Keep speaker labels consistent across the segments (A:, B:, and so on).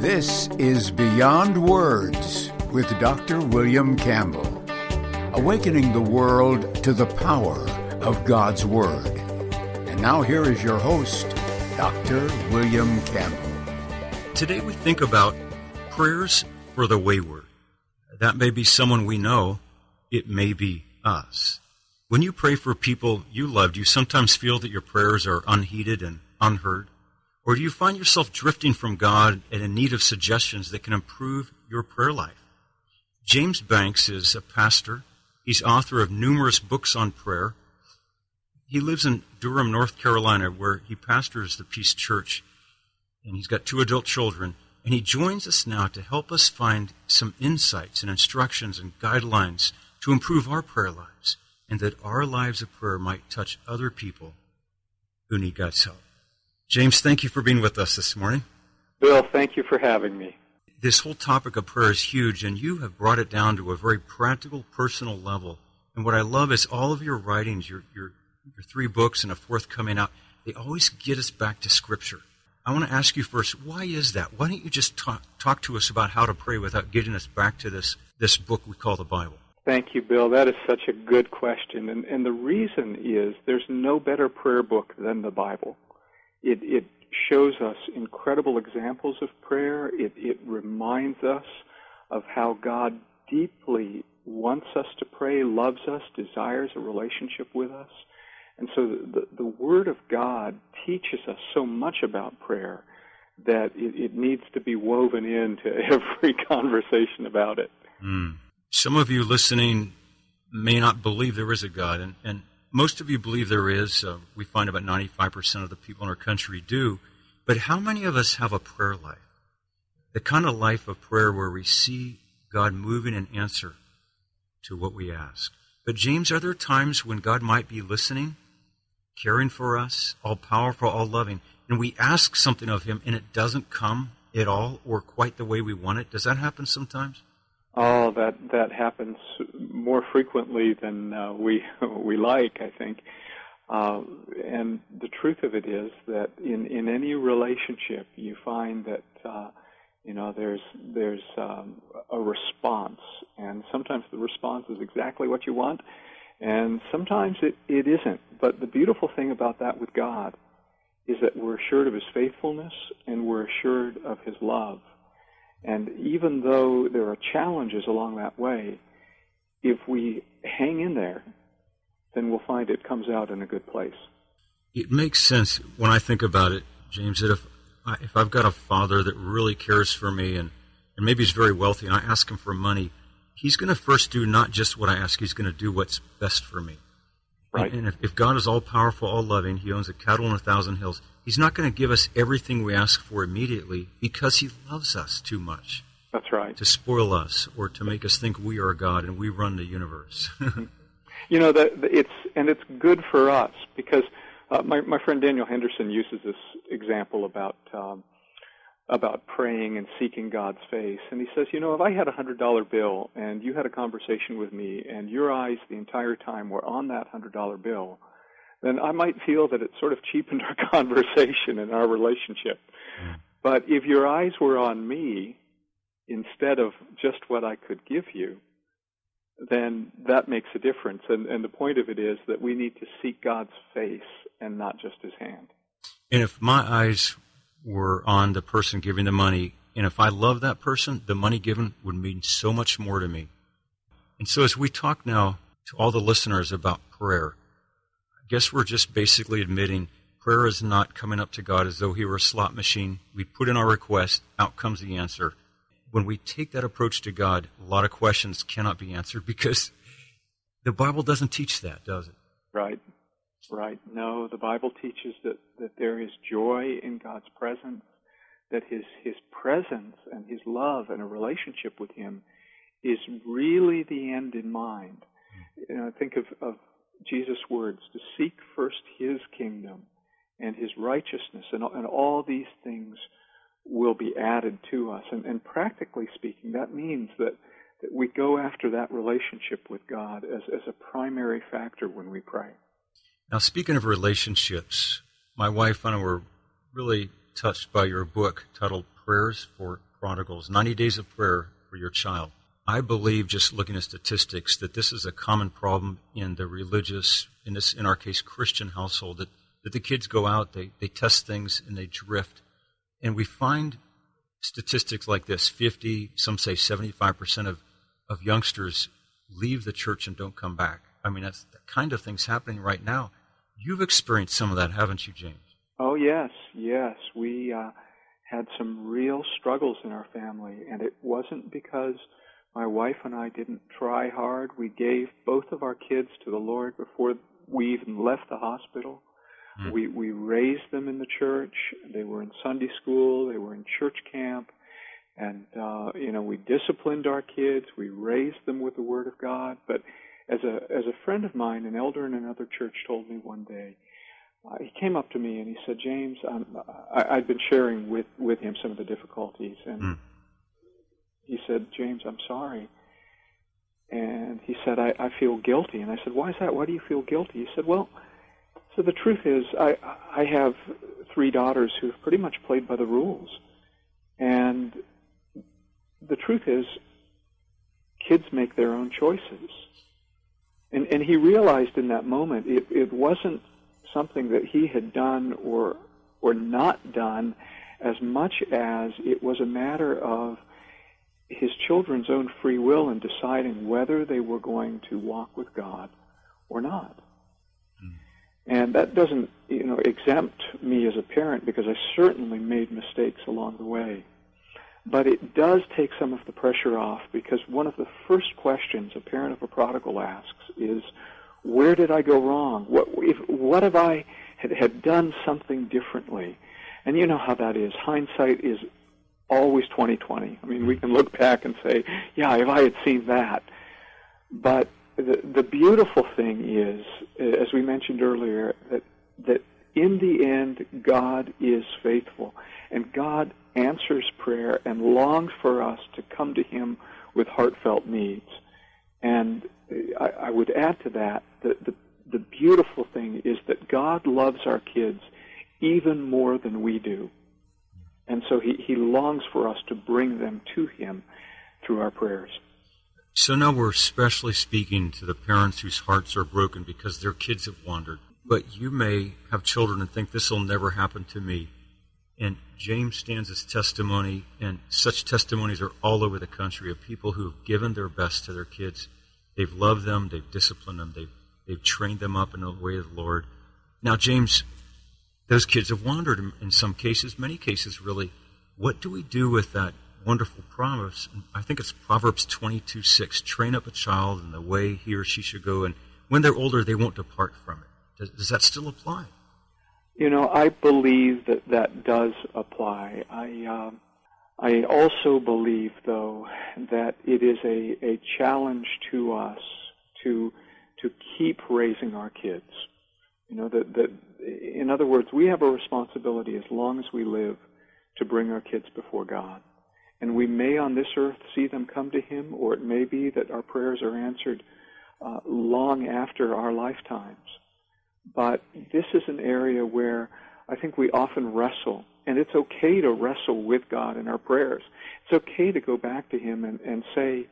A: This is Beyond Words with Dr. William Campbell, awakening the world to the power of God's Word. And now here is your host, Dr. William Campbell.
B: Today we think about prayers for the wayward. That may be someone we know. It may be us. When you pray for people you love, do you sometimes feel that your prayers are unheeded and unheard? Or do you find yourself drifting from God and in need of suggestions that can improve your prayer life? James Banks is a pastor. He's author of numerous books on prayer. He lives in Durham, North Carolina, where he pastors the Peace Church, and he's got 2 adult children. And he joins us now to help us find some insights and instructions and guidelines to improve our prayer lives, and that our lives of prayer might touch other people who need God's help. James, thank you for being with us this morning.
C: Bill, thank you for having me.
B: This whole topic of prayer is huge, and you have brought it down to a very practical, personal level. And what I love is all of your writings, your 3 books and a 4th coming out, they always get us back to Scripture. I want to ask you first, why is that? Why don't you just talk to us about how to pray without getting us back to this book we call the Bible?
C: Thank you, Bill. That is such a good question. And the reason is there's no better prayer book than the Bible. It shows us incredible examples of prayer. It reminds us of how God deeply wants us to pray, loves us, desires a relationship with us. And so the Word of God teaches us so much about prayer that it needs to be woven into every conversation about it.
B: Some of you listening may not believe there is a God, and most of you believe there is. We find about 95% of the people in our country do. But how many of us have a prayer life? The kind of life of prayer where we see God moving in answer to what we ask. But James, are there times when God might be listening, caring for us, all-powerful, all-loving, and we ask something of Him and it doesn't come at all or quite the way we want it? Does that happen sometimes?
C: Oh, that happens more frequently than we like, I think. And the truth of it is that in any relationship, you find that there's a response, and sometimes the response is exactly what you want, and sometimes it isn't. But the beautiful thing about that with God is that we're assured of His faithfulness and we're assured of His love. And even though there are challenges along that way, if we hang in there, then we'll find it comes out in a good place.
B: It makes sense when I think about it, James, that if I've got a father that really cares for me and maybe he's very wealthy and I ask him for money, he's going to first do not just what I ask, he's going to do what's best for me.
C: Right.
B: And if God is all-powerful, all-loving, He owns a cattle on 1,000 hills, He's not going to give us everything we ask for immediately because He loves us too much.
C: That's right.
B: To spoil us or to make us think we are God and we run the universe.
C: It's good for us because my friend Daniel Henderson uses this example about praying and seeking God's face. And he says, if I had a $100 bill and you had a conversation with me and your eyes the entire time were on that $100 bill, then I might feel that it sort of cheapened our conversation and our relationship. But if your eyes were on me instead of just what I could give you, then that makes a difference. And the point of it is that we need to seek God's face and not just His hand.
B: And if my eyes were on the person giving the money, and if I love that person, the money given would mean so much more to me. And so as we talk now to all the listeners about prayer, I guess we're just basically admitting prayer is not coming up to God as though He were a slot machine. We put in our request, out comes the answer. When we take that approach to God, a lot of questions cannot be answered because the Bible doesn't teach that, does it?
C: Right. No, the Bible teaches that there is joy in God's presence, that His presence and His love and a relationship with Him is really the end in mind. Think of Jesus' words, to seek first His kingdom and His righteousness, and all these things will be added to us. And practically speaking, that means that we go after that relationship with God as a primary factor when we pray.
B: Now, speaking of relationships, my wife and I were really touched by your book titled Prayers for prodigals, 90 days of prayer for your child. I believe, just looking at statistics, that this is a common problem in the religious, in our case, Christian household, that the kids go out, they test things, and they drift. And we find statistics like this, 50, some say 75% of youngsters leave the church and don't come back. I mean, that's the kind of things happening right now. You've experienced some of that, haven't you, James?
C: Oh, yes. We had some real struggles in our family, and it wasn't because my wife and I didn't try hard. We gave both of our kids to the Lord before we even left the hospital. We raised them in the church. They were in Sunday school. They were in church camp. And, we disciplined our kids. We raised them with the Word of God. But as a friend of mine, an elder in another church, told me one day, he came up to me and he said, James, I'd been sharing with him some of the difficulties. And he said, James, I'm sorry. And he said, I feel guilty. And I said, why is that? Why do you feel guilty? He said, well, so the truth is, I have 3 daughters who've pretty much played by the rules. And the truth is, kids make their own choices. And he realized in that moment it wasn't something that he had done or not done as much as it was a matter of his children's own free will in deciding whether they were going to walk with God or not. And that doesn't, exempt me as a parent, because I certainly made mistakes along the way. But it does take some of the pressure off, because one of the first questions a parent of a prodigal asks is, where did I go wrong? What if I had done something differently? And you know how that is. Hindsight is always 20/20. I mean, we can look back and say, yeah, if I had seen that. But the beautiful thing is, as we mentioned earlier, that in the end, God is faithful. And God answers prayer and longs for us to come to Him with heartfelt needs. And I would add to that, the beautiful thing is that God loves our kids even more than we do. And so He longs for us to bring them to Him through our prayers.
B: So now we're especially speaking to the parents whose hearts are broken because their kids have wandered. But you may have children and think, this will never happen to me. And James stands as testimony, and such testimonies are all over the country of people who have given their best to their kids. They've loved them, they've disciplined them, they've trained them up in the way of the Lord. Now, James, those kids have wandered in some cases, many cases really. What do we do with that wonderful promise? I think it's Proverbs 22:6, train up a child in the way he or she should go, and when they're older, they won't depart from it. Does that still apply?
C: I believe that does apply. I also believe, though, that it is a challenge to us to keep raising our kids. That in other words, we have a responsibility as long as we live to bring our kids before God. And we may on this earth see them come to Him, or it may be that our prayers are answered long after our lifetimes. But this is an area where I think we often wrestle, and it's okay to wrestle with God in our prayers. It's okay to go back to Him and say,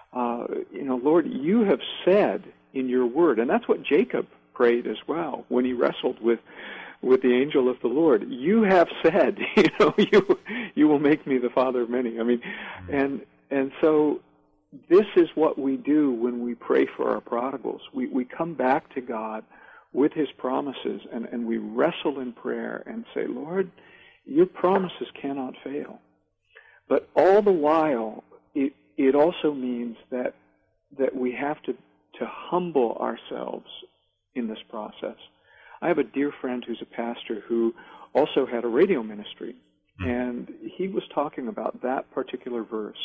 C: Lord, you have said in your word, and that's what Jacob prayed as well when he wrestled with the angel of the Lord. You have said, you will make me the father of many. I mean, and so this is what we do when we pray for our prodigals. We come back to God with His promises, and we wrestle in prayer and say, Lord, your promises cannot fail. But all the while, it also means that we have to humble ourselves in this process. I have a dear friend who's a pastor who also had a radio ministry, and he was talking about that particular verse.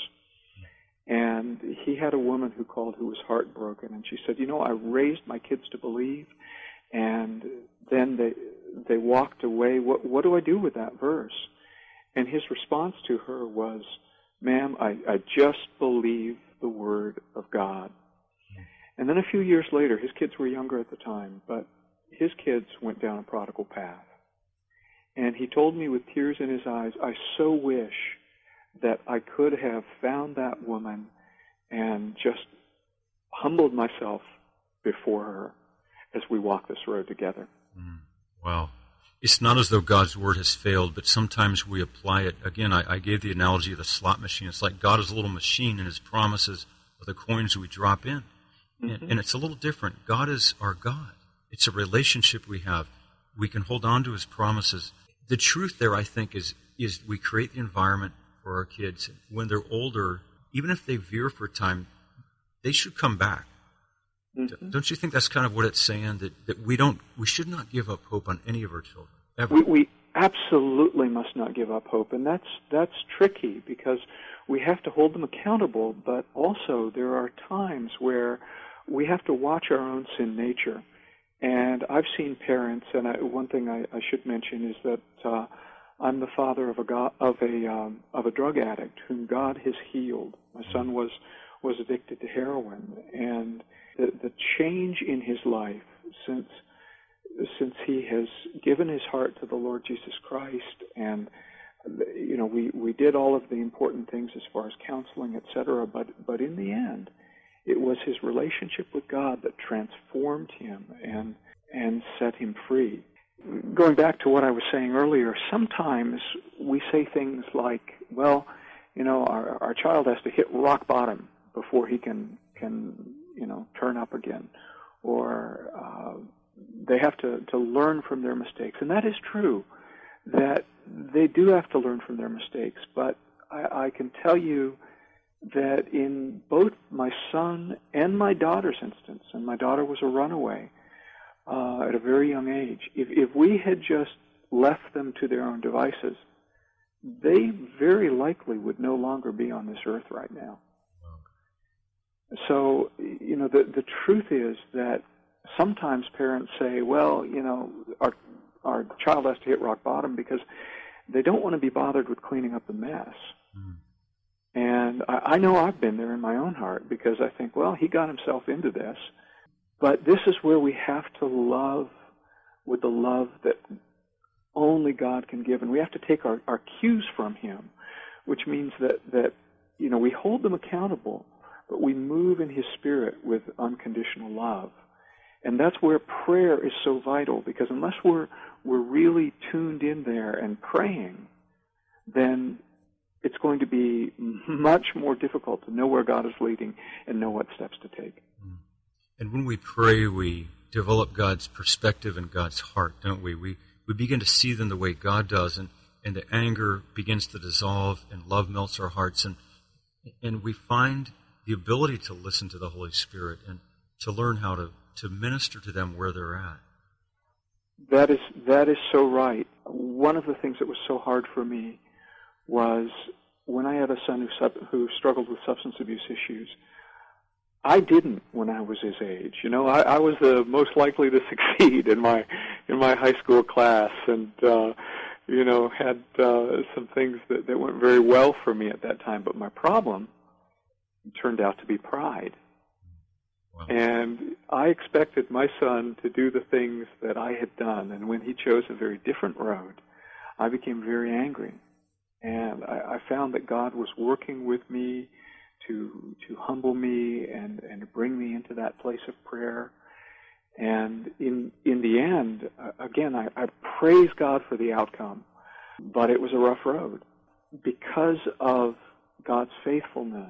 C: And he had a woman who called who was heartbroken, and she said, I raised my kids to believe, and then they walked away. What do I do with that verse? And his response to her was, ma'am, I just believe the word of God. And then a few years later, his kids were younger at the time, but his kids went down a prodigal path. And he told me with tears in his eyes, I so wish that I could have found that woman and just humbled myself before her as we walk this road together.
B: Wow. It's not as though God's Word has failed, but sometimes we apply it. Again, I gave the analogy of the slot machine. It's like God is a little machine, and His promises are the coins we drop in. And it's a little different. God is our God. It's a relationship we have. We can hold on to His promises. The truth there, I think, is we create the environment for our kids. When they're older, even if they veer for a time, they should come back. Don't you think that's kind of what it's saying? That we should not give up hope on any of our children, ever.
C: We absolutely must not give up hope, and that's tricky because we have to hold them accountable, but also there are times where we have to watch our own sin nature. And I've seen parents, and one thing I should mention is that I'm the father of a drug addict whom God has healed. My son was addicted to heroin, and the change in his life since he has given his heart to the Lord Jesus Christ, and we did all of the important things as far as counseling, etc. But in the end, it was his relationship with God that transformed him and set him free. Going back to what I was saying earlier, sometimes we say things like, well, our child has to hit rock bottom before he can turn up again, or they have to learn from their mistakes. And that is true, that they do have to learn from their mistakes. But I can tell you that in both my son and my daughter's instance, and my daughter was a runaway at a very young age, if we had just left them to their own devices, they very likely would no longer be on this earth right now. So, the truth is that sometimes parents say, well, our child has to hit rock bottom because they don't want to be bothered with cleaning up the mess. And I know I've been there in my own heart because I think, well, he got himself into this. But this is where we have to love with the love that only God can give. And we have to take our cues from Him, which means that we hold them accountable, but we move in His Spirit with unconditional love. And that's where prayer is so vital, because unless we're really tuned in there and praying, then it's going to be much more difficult to know where God is leading and know what steps to take.
B: And when we pray, we develop God's perspective and God's heart, don't we? We begin to see them the way God does, and the anger begins to dissolve, and love melts our hearts, and we find the ability to listen to the Holy Spirit and to learn how to minister to them where they're at.
C: That is so right. One of the things that was so hard for me was when I had a son who struggled with substance abuse issues. I didn't when I was his age. I was the most likely to succeed in my high school class, and had some things that went very well for me at that time. But my problem turned out to be pride. Wow. And I expected my son to do the things that I had done, and when he chose a very different road, I became very angry. And I found that God was working with me to humble me and to bring me into that place of prayer. And in the end, again, I praise God for the outcome, but it was a rough road. Because of God's faithfulness,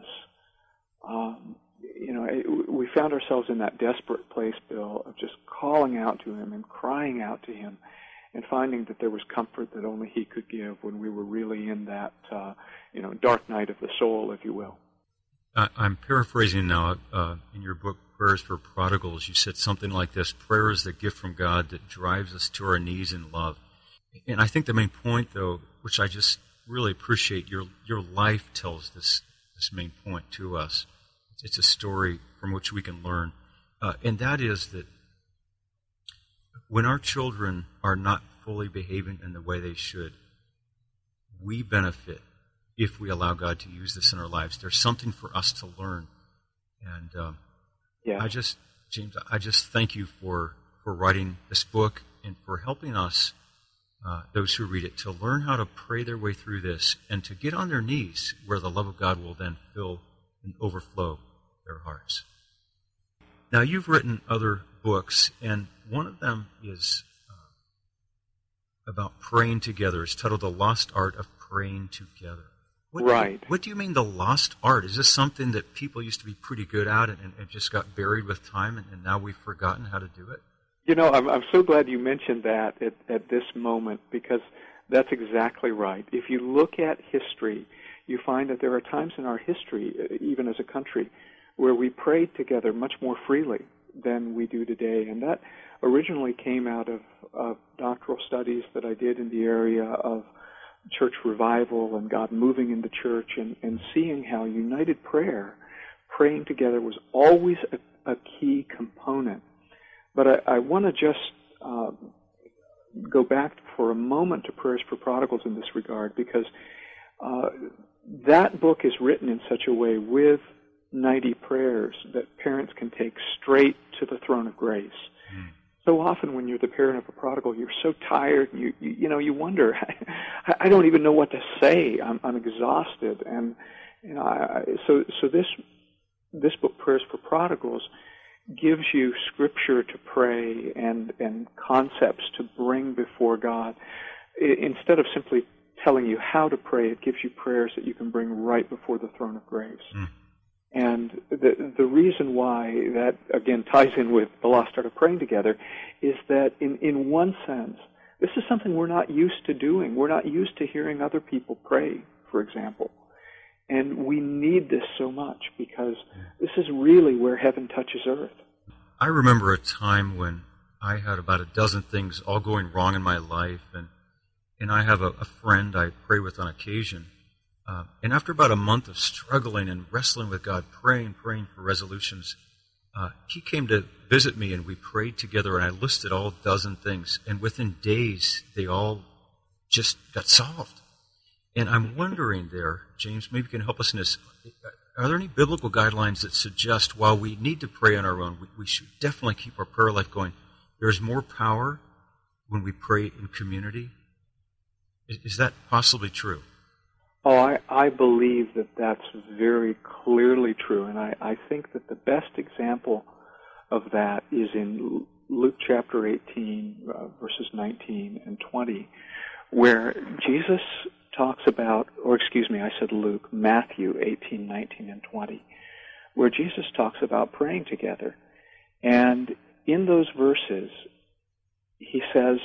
C: we found ourselves in that desperate place, Bill, of just calling out to Him and crying out to Him, and finding that there was comfort that only He could give when we were really in that, dark night of the soul, if you will.
B: I'm paraphrasing now. In your book, Prayers for Prodigals, you said something like this: prayer is the gift from God that drives us to our knees in love. And I think the main point, though, which I just really appreciate, your life tells this main point to us. It's a story from which we can learn. And that is that when our children are not fully behaving in the way they should, we benefit if we allow God to use this in our lives. There's something for us to learn. And James, I just thank you for writing this book and for helping us those who read it to learn how to pray their way through this and to get on their knees where the love of God will then fill and overflow their hearts. Now, you've written other books, and one of them is about praying together. It's titled The Lost Art of Praying Together. What do you mean the lost art? Is this something that people used to be pretty good at and just got buried with time, and now we've forgotten how to do it?
C: You know, I'm so glad you mentioned that at this moment, because that's exactly right. If you look at history, you find that there are times in our history, even as a country, where we prayed together much more freely than we do today. And that originally came out of doctoral studies that I did in the area of church revival and God moving in the church, and seeing how united prayer, praying together, was always a key component. But I want to just go back for a moment to Prayers for Prodigals in this regard, because that book is written in such a way with 90 prayers that parents can take straight to the throne of grace. So often when you're the parent of a prodigal, you're so tired, and you wonder, I don't even know what to say. I'm exhausted, and so this book, Prayers for Prodigals, gives you scripture to pray and concepts to bring before God. Instead of simply telling you how to pray, it gives you prayers that you can bring right before the throne of grace. And the reason why that, again, ties in with The Lost Art of Praying Together is that in one sense, this is something we're not used to doing. We're not used to hearing other people pray, for example. And we need this so much, because this is really where heaven touches earth.
B: I remember a time when I had about a dozen things all going wrong in my life, and I have a friend I pray with on occasion. And after about a month of struggling and wrestling with God, praying for resolutions, he came to visit me, and we prayed together, and I listed all dozen things. And within days, they all just got solved. And I'm wondering there, James, maybe you can help us in this. Are there any biblical guidelines that suggest while we need to pray on our own, we should definitely keep our prayer life going? There's more power when we pray in community. Is that possibly true?
C: Oh, I believe that that's very clearly true, and I think that the best example of that is in Luke chapter 18, verses 19 and 20, where Jesus talks about, Luke, Matthew 18, 19, and 20, where Jesus talks about praying together. And in those verses, he says,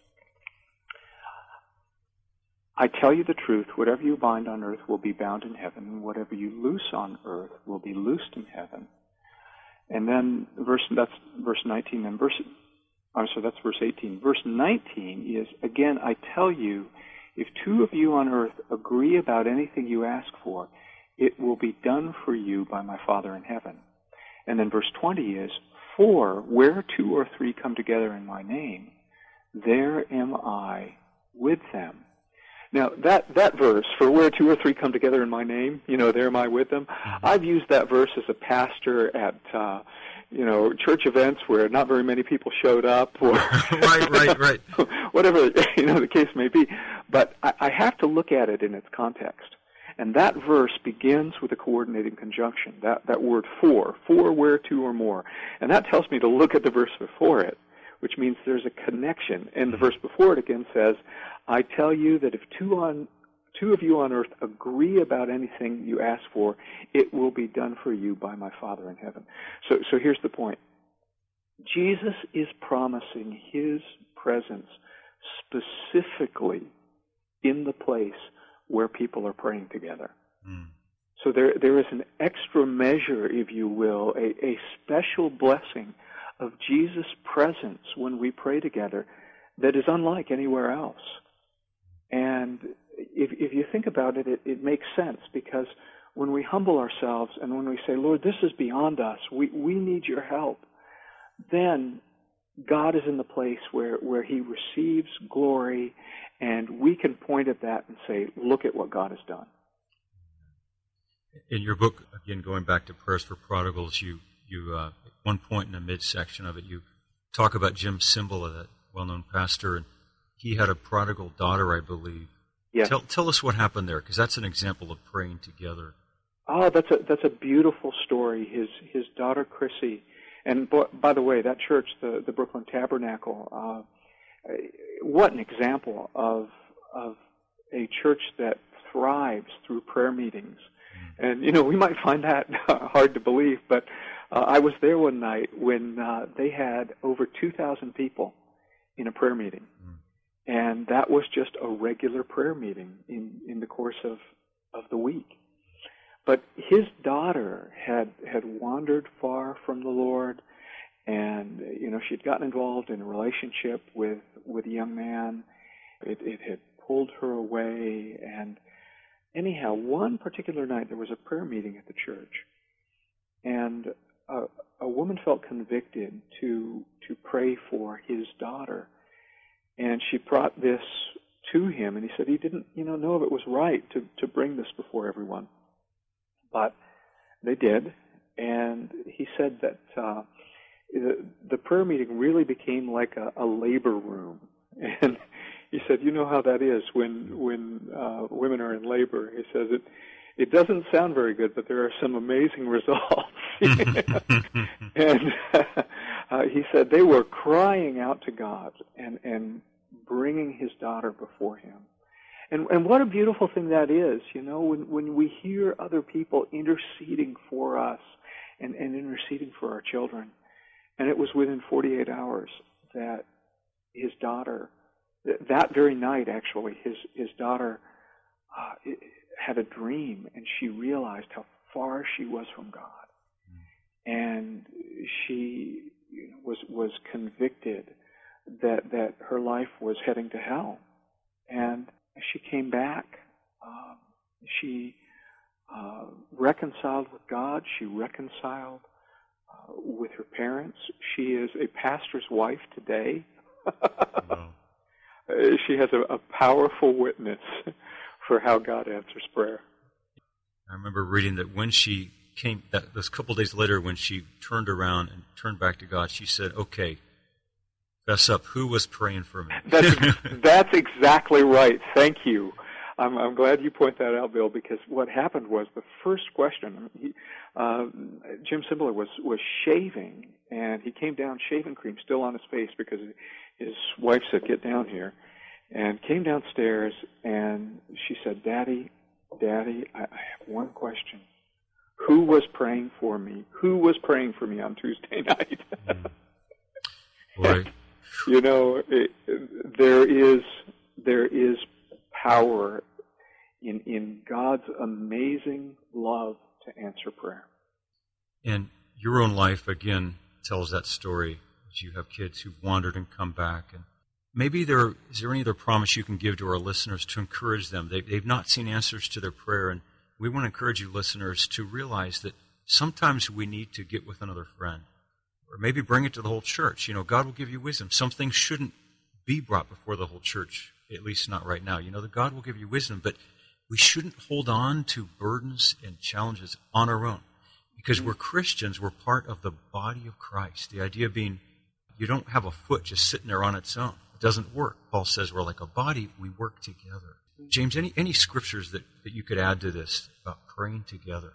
C: I tell you the truth, whatever you bind on earth will be bound in heaven, and whatever you loose on earth will be loosed in heaven. And then that's verse 19, and that's verse 18. Verse 19 is, again, I tell you, if two of you on earth agree about anything you ask for, it will be done for you by my Father in heaven. And then verse 20 is, for where two or three come together in my name, there am I with them. Now, that verse, for where two or three come together in my name, there am I with them. I've used that verse as a pastor at, church events where not very many people showed up, or
B: right.
C: whatever, the case may be. But I have to look at it in its context. And that verse begins with a coordinating conjunction, that word for where two or more. And that tells me to look at the verse before it, which means there's a connection. And the verse before it again says, I tell you that if two of you on earth agree about anything you ask for, it will be done for you by my Father in heaven. So here's the point. Jesus is promising his presence specifically in the place where people are praying together. So there is an extra measure, if you will, a special blessing of Jesus' presence when we pray together that is unlike anywhere else. And if you think about it, it makes sense, because when we humble ourselves and when we say, Lord, this is beyond us, we need your help, then God is in the place where he receives glory, and we can point at that and say, look at what God has done.
B: In your book, again, going back to Prayers for Prodigals, you at one point in the midsection of it, you talk about Jim Cymbala, that well-known pastor, and he had a prodigal daughter, I believe.
C: Yes.
B: Tell us what happened there, because that's an example of praying together.
C: Oh, that's a beautiful story. His daughter Chrissy, and by the way, that church, the Brooklyn Tabernacle, what an example of a church that thrives through prayer meetings. And we might find that hard to believe, but I was there one night when they had over 2,000 people in a prayer meeting, and that was just a regular prayer meeting in the course of the week. But his daughter had wandered far from the Lord, and she'd gotten involved in a relationship with a young man. It had pulled her away, and anyhow, one particular night there was a prayer meeting at the church, and a woman felt convicted to pray for his daughter, and she brought this to him, and he said he didn't know if it was right to bring this before everyone. But they did, and he said that the prayer meeting really became like a labor room. And he said, you know how that is when women are in labor. He says it doesn't sound very good, but there are some amazing results. And he said they were crying out to God and bringing his daughter before him. And what a beautiful thing that is, when we hear other people interceding for us and interceding for our children. And it was within 48 hours that his daughter, that very night actually, his daughter had a dream, and she realized how far she was from God. And she was convicted that her life was heading to hell. And she came back. She reconciled with God. She reconciled with her parents. She is a pastor's wife today. Wow. She has a powerful witness for how God answers prayer.
B: I remember reading that when she came, that this couple days later, when she turned around and turned back to God, she said, "Okay, fess up. Who was praying for me?"
C: That's exactly right. Thank you. I'm glad you point that out, Bill, because what happened was the first question. Jim Cymbala was shaving, and he came down, shaving cream still on his face because his wife said, "Get down here," and came downstairs, and she said, Daddy, I have one question. Who was praying for me? Who was praying for me on Tuesday night?
B: Right.
C: There is power in God's amazing love to answer prayer.
B: And your own life, again, tells that story. As you have kids who've wandered and come back. And maybe is there any other promise you can give to our listeners to encourage them? They've not seen answers to their prayer, and we want to encourage you listeners to realize that sometimes we need to get with another friend, or maybe bring it to the whole church. God will give you wisdom. Some things shouldn't be brought before the whole church, at least not right now. That God will give you wisdom, but we shouldn't hold on to burdens and challenges on our own. Because we're Christians, we're part of the body of Christ. The idea being you don't have a foot just sitting there on its own. It doesn't work. Paul says we're like a body, we work together. James, any scriptures that you could add to this about praying together?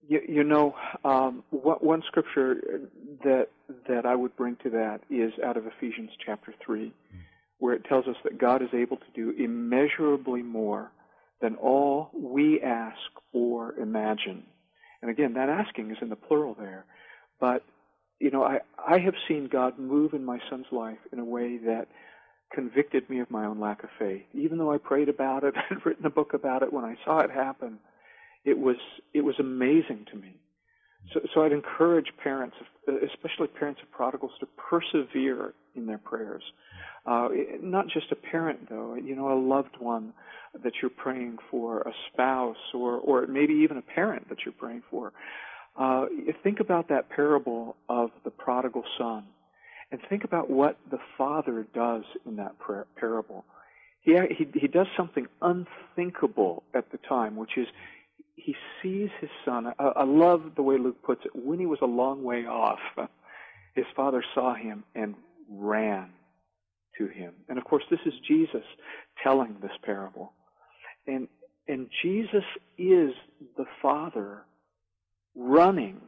C: One scripture that I would bring to that is out of Ephesians chapter 3, where it tells us that God is able to do immeasurably more than all we ask or imagine. And again, that asking is in the plural there. But, I have seen God move in my son's life in a way that convicted me of my own lack of faith. Even though I prayed about it, I'd written a book about it, when I saw it happen, it was amazing to me. So I'd encourage parents, especially parents of prodigals, to persevere in their prayers. Not just a parent, though, a loved one that you're praying for, a spouse, or maybe even a parent that you're praying for. Think about that parable of the prodigal son, and think about what the father does in that parable. He does something unthinkable at the time, which is he sees his son. I love the way Luke puts it. When he was a long way off, his father saw him and ran to him. And of course, this is Jesus telling this parable. And Jesus is the Father running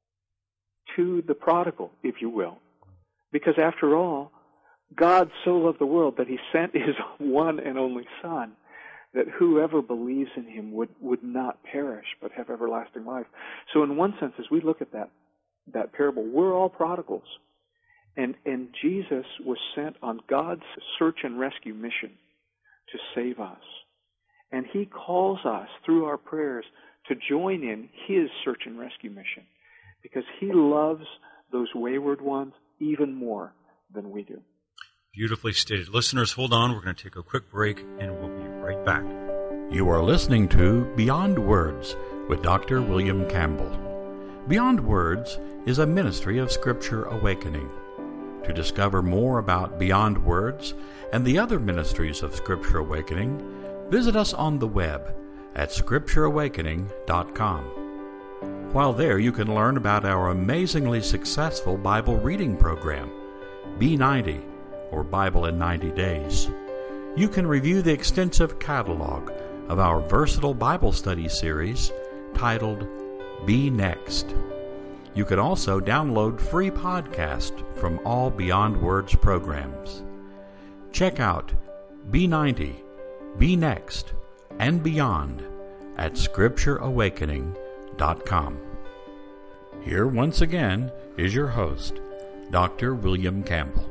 C: to the prodigal, if you will. Because after all, God so loved the world that he sent his one and only Son, that whoever believes in him would not perish but have everlasting life. So in one sense, as we look at that parable, we're all prodigals. And Jesus was sent on God's search and rescue mission to save us. And he calls us through our prayers to join in his search and rescue mission, because he loves those wayward ones even more than we do.
B: Beautifully stated. Listeners, hold on. We're going to take a quick break, and we'll be right back.
A: You are listening to Beyond Words with Dr. William Campbell. Beyond Words is a ministry of Scripture Awakening. To discover more about Beyond Words and the other ministries of Scripture Awakening, visit us on the web at scriptureawakening.com. While there, you can learn about our amazingly successful Bible reading program, B90, or Bible in 90 Days. You can review the extensive catalog of our versatile Bible study series titled Be Next. You can also download free podcasts from all Beyond Words programs. Check out B90, Be Next, and Beyond at scriptureawakening.com. Here once again is your host, Dr. William Campbell.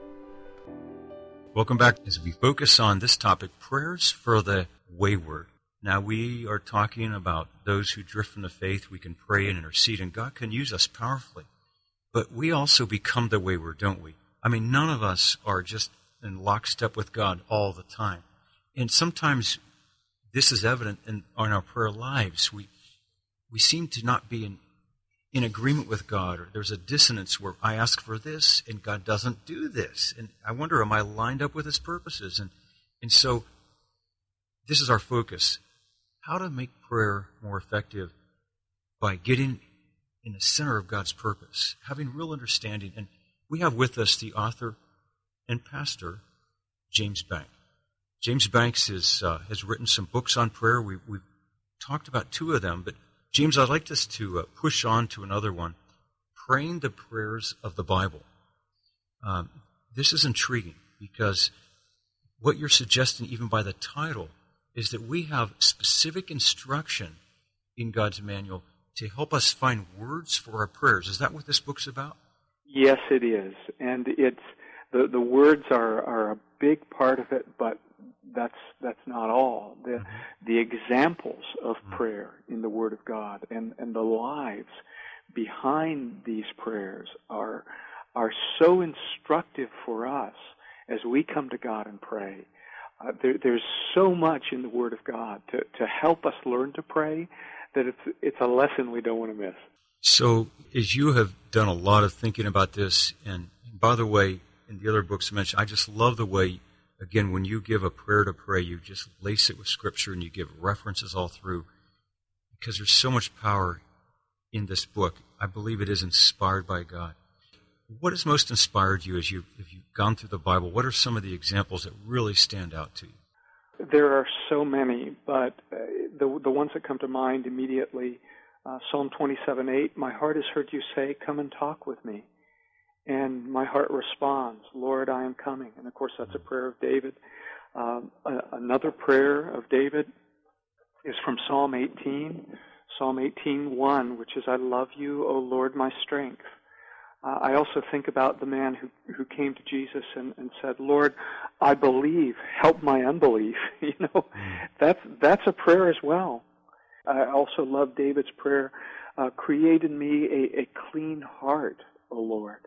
B: Welcome back as we focus on this topic, prayers for the wayward. Now, we are talking about those who drift from the faith. We can pray and intercede, and God can use us powerfully. But we also become the wayward, don't we? I mean, none of us are just in lockstep with God all the time. And sometimes this is evident in our prayer lives. We seem to not be in agreement with God, or there's a dissonance where I ask for this and God doesn't do this. And I wonder, am I lined up with his purposes? And so this is our focus. How to make prayer more effective by getting in the center of God's purpose, having real understanding. And we have with us the author and pastor, James Banks. James Banks has written some books on prayer. We've talked about two of them, but James, I'd like us to push on to another one, Praying the Prayers of the Bible. This is intriguing because what you're suggesting, even by the title, is that we have specific instruction in God's manual to help us find words for our prayers. Is that what this book's about?
C: Yes, it is. And it's the words are a big part of it, but that's not all. The examples of prayer in the Word of God and the lives behind these prayers are so instructive for us as we come to God and pray. There's so much in the Word of God to help us learn to pray that it's a lesson we don't want to miss.
B: So, as you have done a lot of thinking about this, and by the way, in the other books I mentioned, I just love the way, again, when you give a prayer to pray, you just lace it with Scripture and you give references all through, because there's so much power in this book. I believe it is inspired by God. What has most inspired you as you've gone through the Bible? What are some of the examples that really stand out to you?
C: There are so many, but the ones that come to mind immediately, Psalm 27:8, my heart has heard you say, come and talk with me. And my heart responds, Lord, I am coming. And of course, that's a prayer of David. Another prayer of David is from Psalm 18, Psalm 18:1, which is, I love you, O Lord, my strength. I also think about the man who came to Jesus and said, Lord, I believe, help my unbelief. That's a prayer as well. I also love David's prayer, create in me a clean heart, O Lord.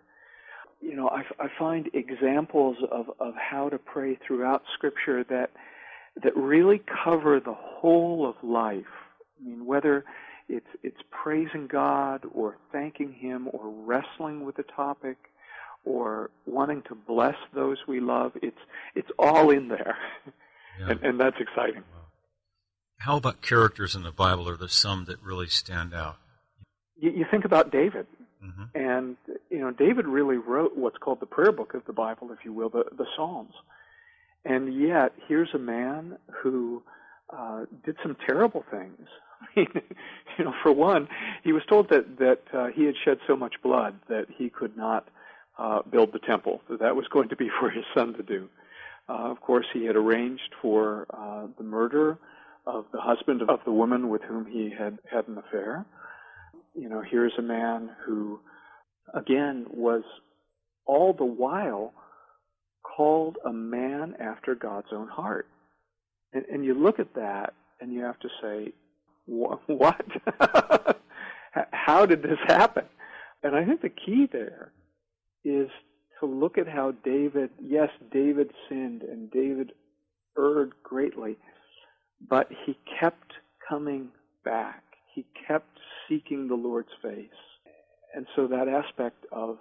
C: I find examples of how to pray throughout Scripture that really cover the whole of life. I mean, whether it's praising God or thanking Him or wrestling with a topic or wanting to bless those we love, it's all in there. Yeah. And that's exciting.
B: Wow. How about characters in the Bible? Are there some that really stand out?
C: You think about David,
B: mm-hmm.
C: and David really wrote what's called the prayer book of the Bible, if you will, the Psalms. And yet, here's a man who did some terrible things. I mean, for one, he was told that he had shed so much blood that he could not build the temple, that was going to be for his son to do. Of course, he had arranged for the murder of the husband of the woman with whom he had an affair. Here's a man who, again, was all the while called a man after God's own heart. And you look at that and you have to say, what? How did this happen? And I think the key there is to look at how David sinned and David erred greatly, but he kept coming back. He kept seeking the Lord's face. And so that aspect of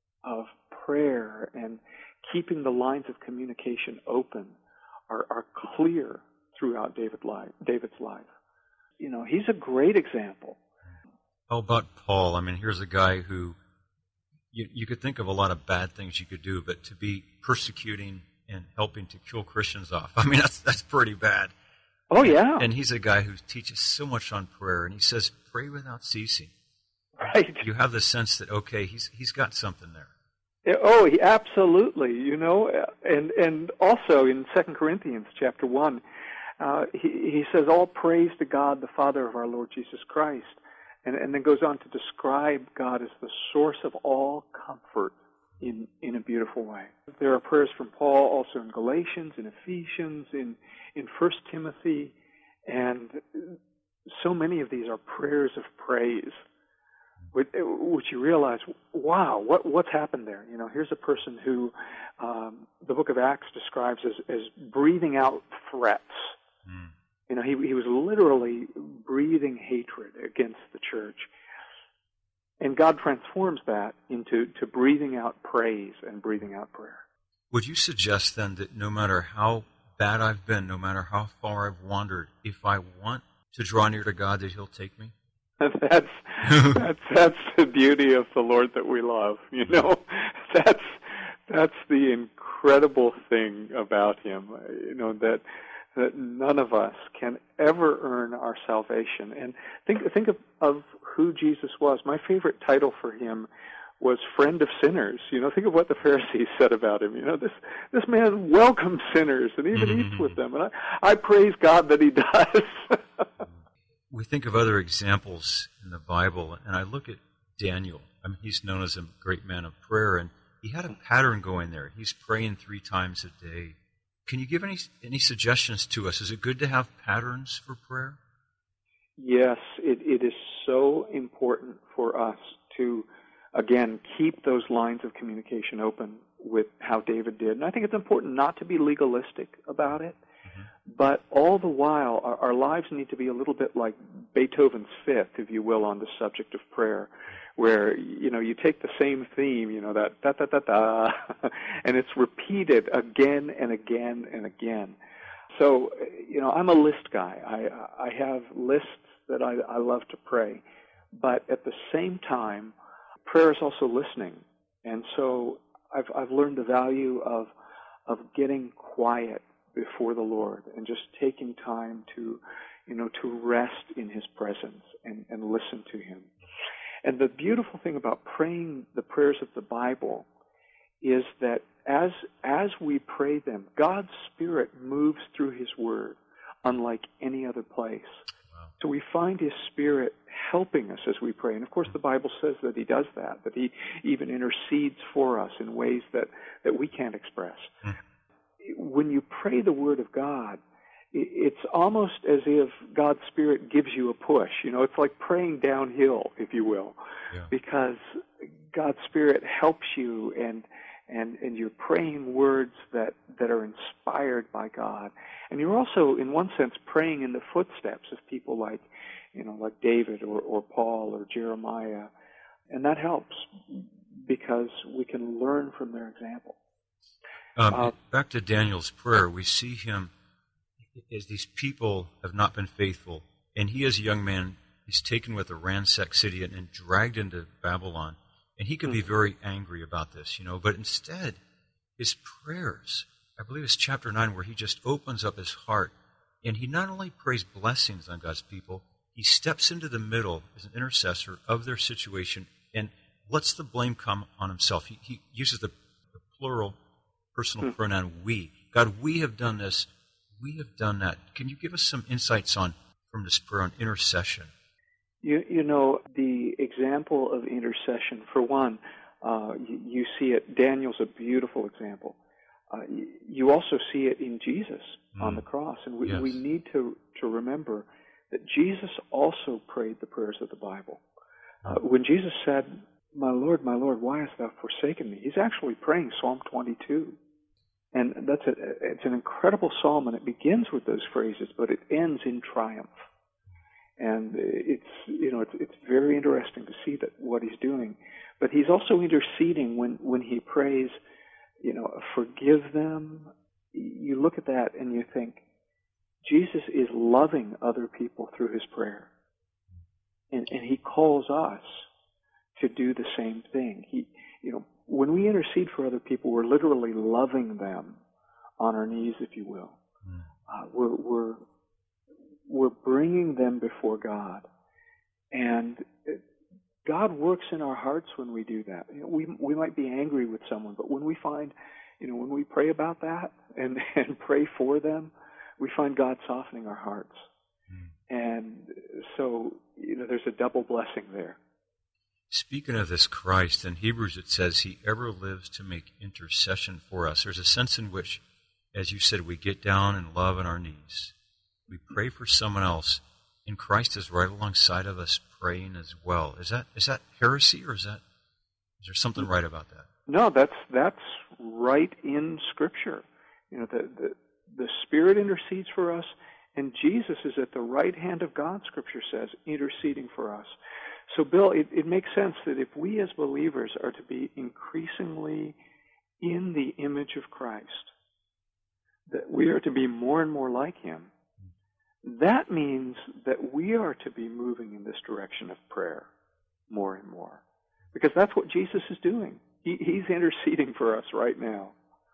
C: prayer and keeping the lines of communication open are clear throughout David's life. He's a great example.
B: How about Paul? I mean, here's a guy who you could think of a lot of bad things you could do, but to be persecuting and helping to kill Christians off, I mean, that's pretty bad.
C: Oh, yeah.
B: And he's a guy who teaches so much on prayer, and he says, pray without ceasing.
C: Right.
B: You have the sense that, okay, he's got something there.
C: Oh, absolutely. And also in 2 Corinthians chapter 1, he says, all praise to God, the Father of our Lord Jesus Christ, and then goes on to describe God as the source of all comfort in a beautiful way. There are prayers from Paul also in Galatians, in Ephesians, in 1 Timothy, and so many of these are prayers of praise, which you realize, wow, what's happened there? Here's a person who the book of Acts describes as breathing out threats. Mm. He was literally breathing hatred against the church. And God transforms that into breathing out praise and breathing out prayer.
B: Would you suggest then that no matter how bad I've been, no matter how far I've wandered, if I want to draw near to God, that He'll take me?
C: That's the beauty of the Lord that we love. That's the incredible thing about Him. That none of us can ever earn our salvation. And think of who Jesus was. My favorite title for Him was friend of sinners. Think of what the Pharisees said about Him. This man welcomes sinners and even eats with them. And I praise God that He does.
B: We think of other examples in the Bible, and I look at Daniel. I mean, he's known as a great man of prayer, and he had a pattern going there. He's praying 3 times a day. Can you give any suggestions to us? Is it good to have patterns for prayer?
C: Yes, it is so important for us to, again, keep those lines of communication open with how David did. And I think it's important not to be legalistic about it, but all the while, our lives need to be a little bit like Beethoven's Fifth, if you will, on the subject of prayer, where, you take the same theme, that da-da-da-da, and it's repeated again and again and again. So, I'm a list guy. I have lists that I love to pray, but at the same time, prayer is also listening. And so I've learned the value of getting quiet before the Lord and just taking time to rest in His presence and listen to Him. And the beautiful thing about praying the prayers of the Bible is that as we pray them, God's Spirit moves through His Word unlike any other place. Wow. So we find His Spirit helping us as we pray. And of course the Bible says that He does that He even intercedes for us in ways that we can't express. When you pray the Word of God, it's almost as if God's Spirit gives you a push. It's like praying downhill, if you will, because God's Spirit helps you and you're praying words that are inspired by God. And you're also, in one sense, praying in the footsteps of people like David or Paul or Jeremiah. And that helps because we can learn from their example.
B: Back to Daniel's prayer, we see him as these people have not been faithful, and he as a young man is taken with a ransacked city and dragged into Babylon. And he could be very angry about this, but instead, his prayers, I believe it's chapter 9, where he just opens up his heart, and he not only prays blessings on God's people, he steps into the middle as an intercessor of their situation and lets the blame come on himself. He uses the plural personal pronoun we. God, we have done this. We have done that. Can you give us some insights from this prayer on intercession?
C: The example of intercession, for one, you see it. Daniel's a beautiful example. You also see it in Jesus on the cross. And we need to remember that Jesus also prayed the prayers of the Bible. When Jesus said, my Lord, why hast thou forsaken me? He's actually praying Psalm 22. And it's an incredible psalm, and it begins with those phrases, but it ends in triumph. And it's very interesting to see that what he's doing. But he's also interceding when he prays, forgive them. You look at that and you think, Jesus is loving other people through his prayer. And he calls us to do the same thing. When we intercede for other people, we're literally loving them on our knees, if you will. We're bringing them before God. And God works in our hearts when we do that. We might be angry with someone, but when we find, when we pray about that and pray for them, we find God softening our hearts. And so, there's a double blessing there.
B: Speaking of this Christ, in Hebrews it says he ever lives to make intercession for us. There's a sense in which, as you said, we get down in love on our knees. We pray for someone else, and Christ is right alongside of us praying as well. Is that heresy, or is there something right about that?
C: No, that's right in Scripture. The Spirit intercedes for us, and Jesus is at the right hand of God, Scripture says, interceding for us. So, Bill, it makes sense that if we as believers are to be increasingly in the image of Christ, that we are to be more and more like him, that means that we are to be moving in this direction of prayer more and more. Because that's what Jesus is doing. He's interceding for us right now.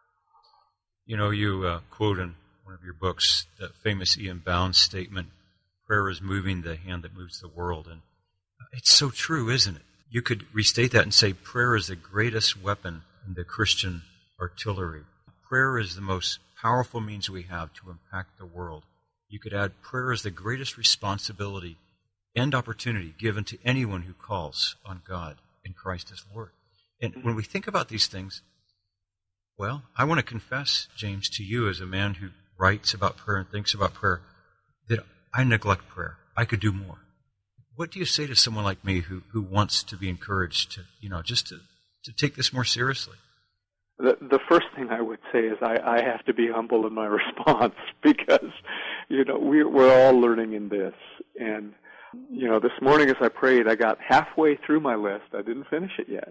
B: You quote in one of your books that famous Ian Bounds statement, prayer is moving the hand that moves the world. And it's so true, isn't it? You could restate that and say prayer is the greatest weapon in the Christian artillery. Prayer is the most powerful means we have to impact the world. You could add prayer is the greatest responsibility and opportunity given to anyone who calls on God in Christ as Lord. And when we think about these things, well, I want to confess, James, to you as a man who writes about prayer and thinks about prayer, that I neglect prayer. I could do more. What do you say to someone like me who wants to be encouraged to, just to take this more seriously?
C: The first thing I would say is I have to be humble in my response because, we're all learning in this. And, this morning as I prayed, I got halfway through my list. I didn't finish it yet.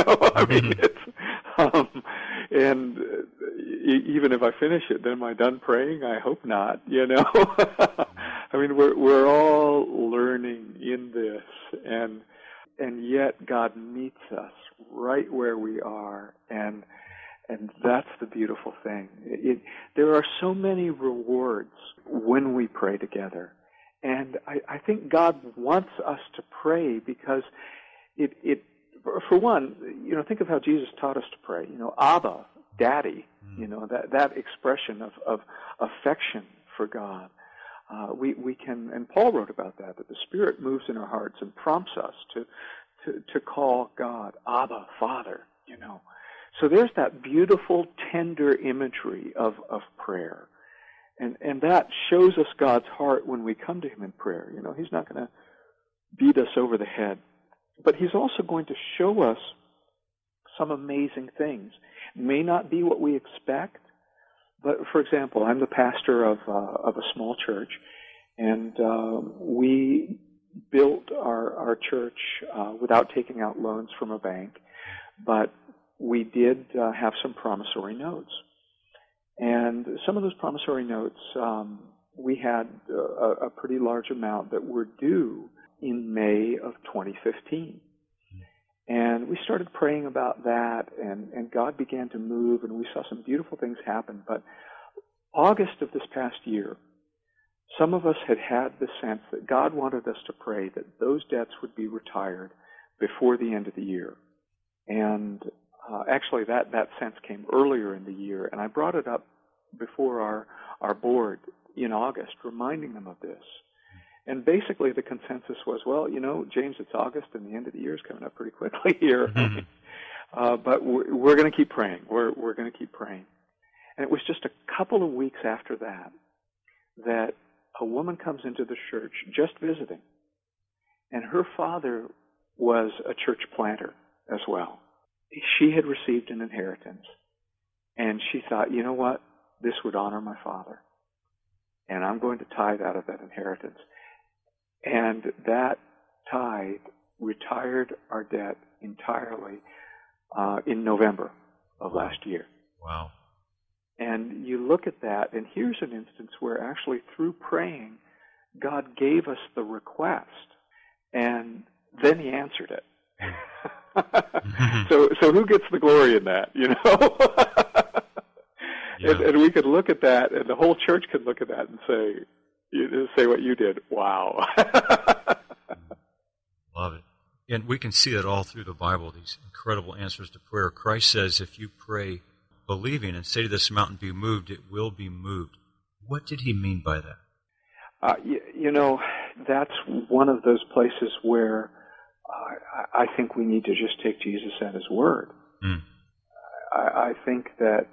C: And even if I finish it, then am I done praying? I hope not, we're all learning in this, and yet God meets us right where we are, and that's the beautiful thing. There are so many rewards when we pray together, and I think God wants us to pray because it for one, think of how Jesus taught us to pray. Abba, Daddy, that expression of affection for God. We can, and Paul wrote about that the Spirit moves in our hearts and prompts us to call God Abba, Father, So there's that beautiful, tender imagery of prayer. And that shows us God's heart when we come to him in prayer. He's not going to beat us over the head. But he's also going to show us some amazing things. It may not be what we expect, but for example, I'm the pastor of a small church, and we built our church without taking out loans from a bank, but we did have some promissory notes. And some of those promissory notes, we had a pretty large amount that were due in May of 2015. And we started praying about that, and God began to move, and we saw some beautiful things happen. But August of this past year, some of us had the sense that God wanted us to pray that those debts would be retired before the end of the year. And actually, that sense came earlier in the year, and I brought it up before our board in August, reminding them of this. And basically the consensus was, well, James, it's August and the end of the year is coming up pretty quickly here. But we're going to keep praying. We're going to keep praying. And it was just a couple of weeks after that a woman comes into the church just visiting. And her father was a church planter as well. She had received an inheritance. And she thought, you know what? This would honor my father. And I'm going to tithe out of that inheritance. And that tithe retired our debt entirely in November of last year.
B: Wow.
C: And you look at that, and here's an instance where actually through praying, God gave us the request, and then He answered it. So who gets the glory in that, Yeah. And we could look at that, and the whole church could look at that and say what you did. Wow.
B: Love it. And we can see that all through the Bible, these incredible answers to prayer. Christ says if you pray believing and say to this mountain, be moved, it will be moved. What did He mean by that?
C: That's one of those places where I think we need to just take Jesus at His word. I think that,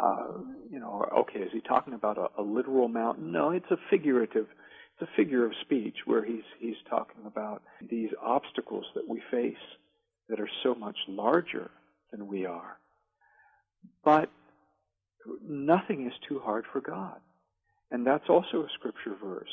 C: okay, is He talking about a literal mountain? No, it's a figure of speech where he's talking about these obstacles that we face that are so much larger than we are. But nothing is too hard for God. And that's also a scripture verse.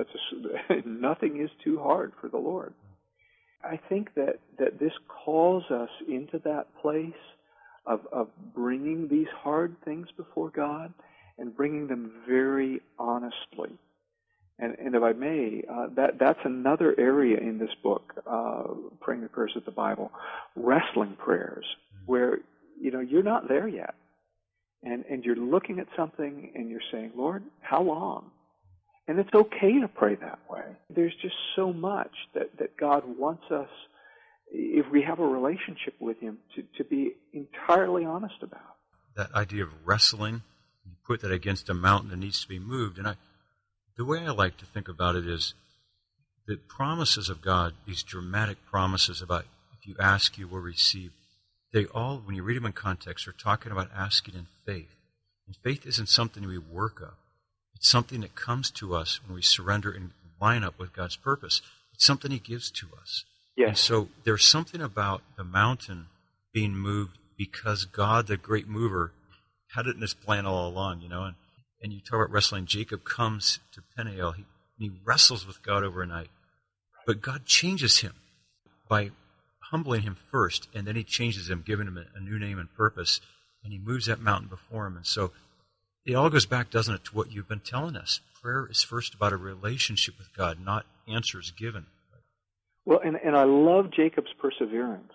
C: Nothing is too hard for the Lord. I think that this calls us into that place of bringing these hard things before God and bringing them very honestly. And if I may, that's another area in this book, Praying the Prayers of the Bible, wrestling prayers, where, you're not there yet. And you're looking at something and you're saying, Lord, how long? And it's okay to pray that way. There's just so much that God wants us, if we have a relationship with Him, to be entirely honest about.
B: That idea of wrestling, you put that against a mountain that needs to be moved. And the way I like to think about it is the promises of God, these dramatic promises about if you ask, you will receive, they all, when you read them in context, are talking about asking in faith. And faith isn't something we work up. It's something that comes to us when we surrender and line up with God's purpose. It's something He gives to us.
C: Yes.
B: And so there's something about the mountain being moved because God, the great mover, had it in His plan all along, And you talk about wrestling. Jacob comes to Peniel. He wrestles with God overnight. But God changes him by humbling him first, and then He changes him, giving him a new name and purpose, and He moves that mountain before him. And so it all goes back, doesn't it, to what you've been telling us. Prayer is first about a relationship with God, not answers given.
C: Well, and I love Jacob's perseverance.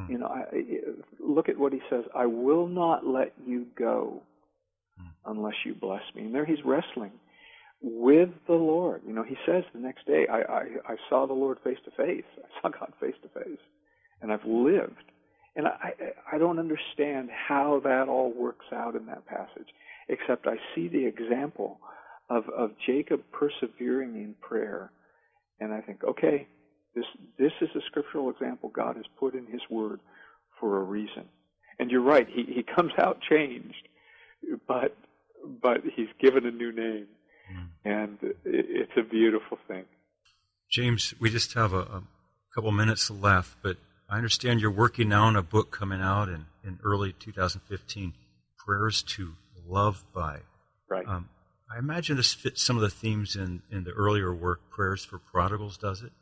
C: Look at what he says, I will not let you go unless you bless me. And there he's wrestling with the Lord. He says the next day, I saw the Lord face to face. I saw God face to face. And I've lived. And I don't understand how that all works out in that passage, except I see the example of Jacob persevering in prayer. And I think, okay, this is a scriptural example God has put in His Word for a reason. And you're right, he comes out changed, but he's given a new name. And it's a beautiful thing.
B: James, we just have a couple minutes left, but I understand you're working now on a book coming out in early 2015, Prayers to Love By.
C: Right.
B: I imagine this fits some of the themes in the earlier work, Prayers for Prodigals, does it?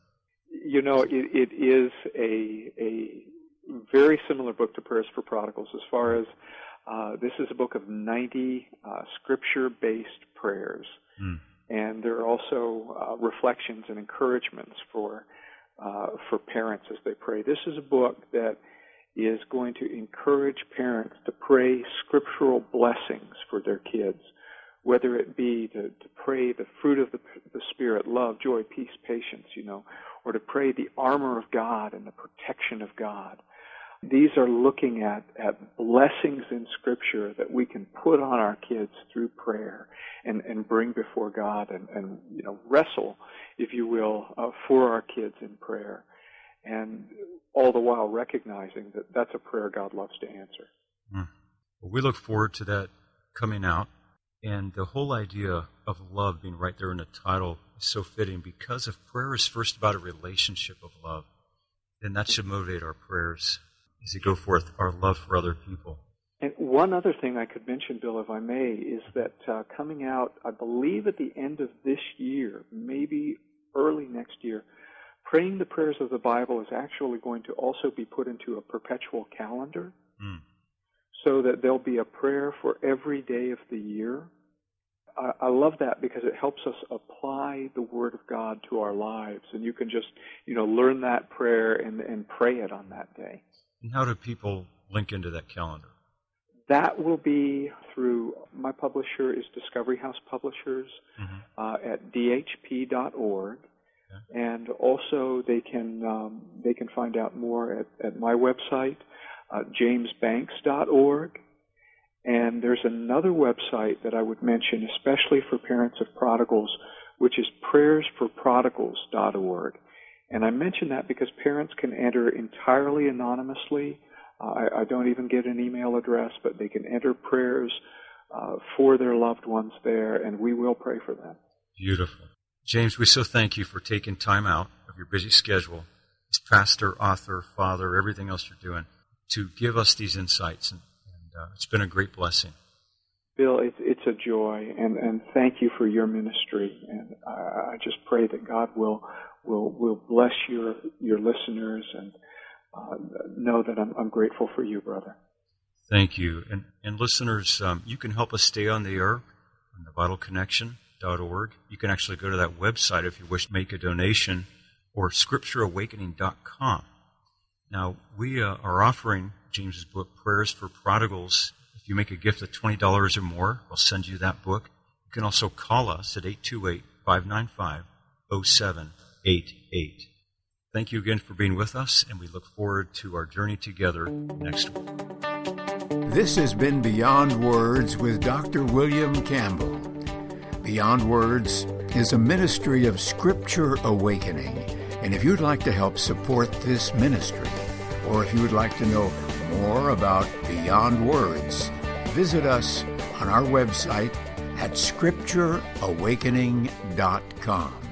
C: It is a very similar book to Prayers for Prodigals as far as this is a book of 90 scripture-based prayers. And there are also reflections and encouragements for for parents as they pray. This is a book that is going to encourage parents to pray scriptural blessings for their kids, whether it be to pray the fruit of the Spirit, love, joy, peace, patience, or to pray the armor of God and the protection of God. These are looking at blessings in Scripture that we can put on our kids through prayer and bring before God and wrestle, if you will, for our kids in prayer. And all the while recognizing that that's a prayer God loves to answer.
B: Well, we look forward to that coming out. And the whole idea of love being right there in the title is so fitting, because if prayer is first about a relationship of love, then that should motivate our prayers as we go forth, our love for other people.
C: And one other thing I could mention, Bill, if I may, is that coming out, I believe at the end of this year, maybe early next year, Praying the Prayers of the Bible is actually going to also be put into a perpetual calendar, so that there'll be a prayer for every day of the year. I love that because it helps us apply the Word of God to our lives, and you can just, learn that prayer and pray it on that day.
B: And how do people link into that calendar?
C: That will be through, my publisher is Discovery House Publishers at dhp.org. And also they can find out more at my website, jamesbanks.org. And there's another website that I would mention, especially for parents of prodigals, which is prayersforprodigals.org. And I mention that because parents can enter entirely anonymously. I don't even get an email address, but they can enter prayers for their loved ones there, and we will pray for them.
B: Beautiful. James, we so thank you for taking time out of your busy schedule as pastor, author, father, everything else you're doing, to give us these insights. And it's been a great blessing.
C: Bill, it's a joy, and thank you for your ministry. And I just pray that God will bless your listeners, and know that I'm grateful for you, brother.
B: Thank you. And listeners, you can help us stay on the air on thevitalconnection.org. You can actually go to that website if you wish to make a donation, or scriptureawakening.com. Now, we are offering James's book, Prayers for Prodigals. If you make a gift of $20 or more, we'll send you that book. You can also call us at 828-595-0788. Thank you again for being with us, and we look forward to our journey together next week.
A: This has been Beyond Words with Dr. William Campbell. Beyond Words is a ministry of Scripture Awakening. And if you'd like to help support this ministry, or if you would like to know more about Beyond Words, visit us on our website at scriptureawakening.com.